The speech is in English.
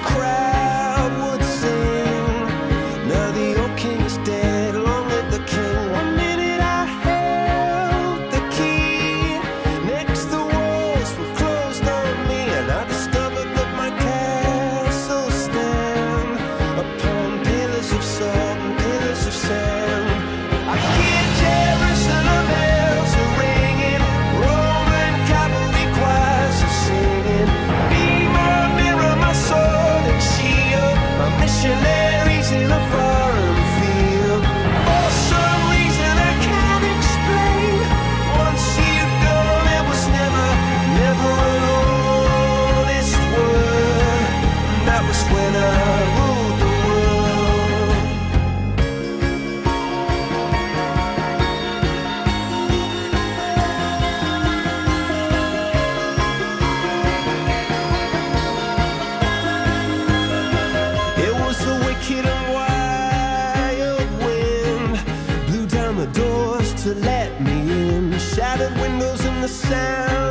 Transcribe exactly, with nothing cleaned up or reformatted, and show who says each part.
Speaker 1: crowd would sing. Now the old king is dead, long live the king. One minute I held the key, next the walls were closed on me, and I discovered that my castle stand upon pillars of salt and pillars of sand. I hear Jerusalem bells are ringing, Roman cavalry choirs are singing. Be my mirror, my sword and shield, my missionaries in a foreign field. For some reason I can't explain, once you'd gone it was never, never an honest word. And that was when I ruled the world. It was the wicked and wild wind, blew down the doors to let me in, shattered windows and the sound